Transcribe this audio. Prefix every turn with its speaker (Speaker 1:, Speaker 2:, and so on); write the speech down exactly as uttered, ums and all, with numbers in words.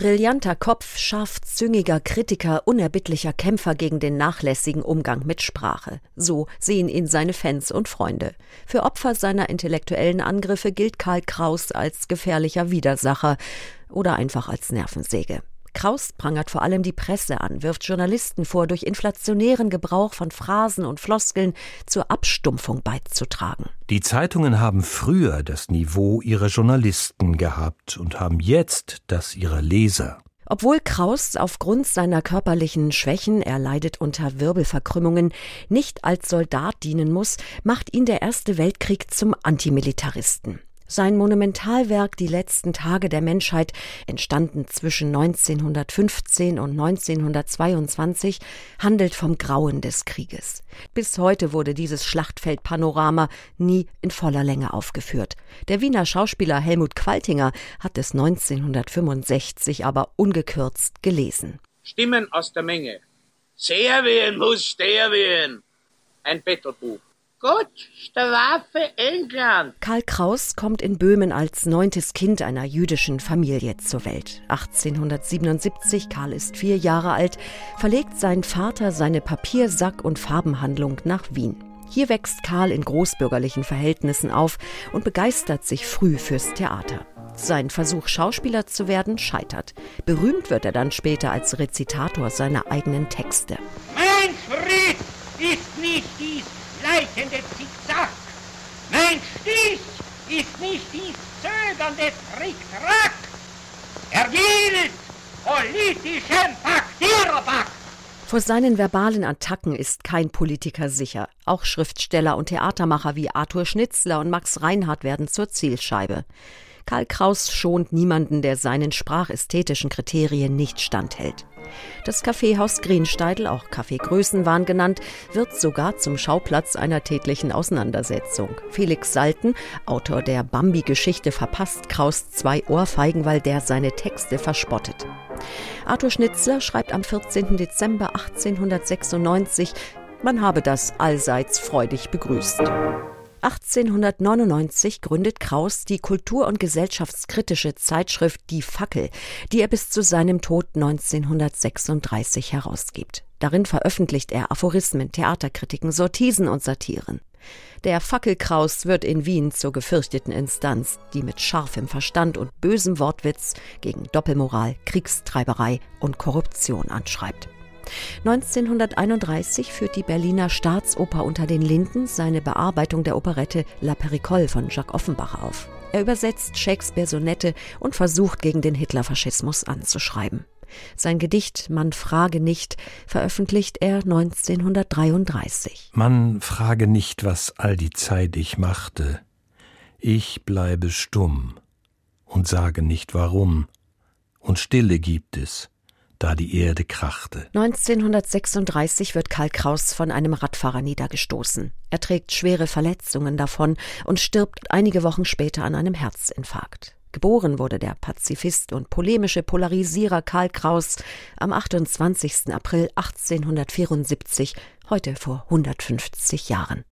Speaker 1: Brillanter Kopf, scharfzüngiger Kritiker, unerbittlicher Kämpfer gegen den nachlässigen Umgang mit Sprache. So sehen ihn seine Fans und Freunde. Für Opfer seiner intellektuellen Angriffe gilt Karl Kraus als gefährlicher Widersacher oder einfach als Nervensäge. Kraus prangert vor allem die Presse an, wirft Journalisten vor, durch inflationären Gebrauch von Phrasen und Floskeln zur Abstumpfung beizutragen.
Speaker 2: Die Zeitungen haben früher das Niveau ihrer Journalisten gehabt und haben jetzt das ihrer Leser.
Speaker 1: Obwohl Kraus aufgrund seiner körperlichen Schwächen, er leidet unter Wirbelverkrümmungen, nicht als Soldat dienen muss, macht ihn der Erste Weltkrieg zum Antimilitaristen. Sein Monumentalwerk »Die letzten Tage der Menschheit«, entstanden zwischen neunzehnhundertfünfzehn und neunzehnhundertzweiundzwanzig, handelt vom Grauen des Krieges. Bis heute wurde dieses Schlachtfeldpanorama nie in voller Länge aufgeführt. Der Wiener Schauspieler Helmut Qualtinger hat es neunzehnhundertfünfundsechzig aber ungekürzt gelesen.
Speaker 3: Stimmen aus der Menge. Sehr wehen muss sterben. Ein Bettelbuch. Gott, strafe England!
Speaker 1: Karl Kraus kommt in Böhmen als neuntes Kind einer jüdischen Familie zur Welt. achtzehnhundertsiebenundsiebzig, Karl ist vier Jahre alt, verlegt sein Vater seine Papiersack- und Farbenhandlung nach Wien. Hier wächst Karl in großbürgerlichen Verhältnissen auf und begeistert sich früh fürs Theater. Sein Versuch, Schauspieler zu werden, scheitert. Berühmt wird er dann später als Rezitator seiner eigenen Texte.
Speaker 4: Mein Schritt ist nicht dies schleichende Zickzack. Mein Stich ist nicht dies zögernde Trick-Track. Er gilt politischem Faktierback.
Speaker 1: Vor seinen verbalen Attacken ist kein Politiker sicher. Auch Schriftsteller und Theatermacher wie Arthur Schnitzler und Max Reinhardt werden zur Zielscheibe. Karl Kraus schont niemanden, der seinen sprachästhetischen Kriterien nicht standhält. Das Kaffeehaus Greensteidl, auch Café Größenwahn genannt, wird sogar zum Schauplatz einer tätlichen Auseinandersetzung. Felix Salten, Autor der Bambi-Geschichte, verpasst Kraus zwei Ohrfeigen, weil der seine Texte verspottet. Arthur Schnitzler schreibt am vierzehnten Dezember achtzehnhundertsechsundneunzig, man habe das allseits freudig begrüßt. achtzehnhundertneunundneunzig gründet Kraus die kultur- und gesellschaftskritische Zeitschrift Die Fackel, die er bis zu seinem Tod neunzehnhundertsechsunddreißig herausgibt. Darin veröffentlicht er Aphorismen, Theaterkritiken, Sortisen und Satiren. Der Fackel-Kraus wird in Wien zur gefürchteten Instanz, die mit scharfem Verstand und bösem Wortwitz gegen Doppelmoral, Kriegstreiberei und Korruption anschreibt. neunzehnhunderteinunddreißig führt die Berliner Staatsoper Unter den Linden seine Bearbeitung der Operette La Pericole von Jacques Offenbach auf. Er übersetzt Shakespeares Sonette und versucht, gegen den Hitlerfaschismus anzuschreiben. Sein Gedicht »Man frage nicht« veröffentlicht er neunzehnhundertdreiunddreißig.
Speaker 2: Man frage nicht, was all die Zeit ich machte. Ich bleibe stumm und sage nicht warum. Und Stille gibt es, da die Erde krachte.
Speaker 1: neunzehnhundertsechsunddreißig wird Karl Kraus von einem Radfahrer niedergestoßen. Er trägt schwere Verletzungen davon und stirbt einige Wochen später an einem Herzinfarkt. Geboren wurde der Pazifist und polemische Polarisierer Karl Kraus am achtundzwanzigsten April achtzehnhundertvierundsiebzig, heute vor hundertfünfzig Jahren.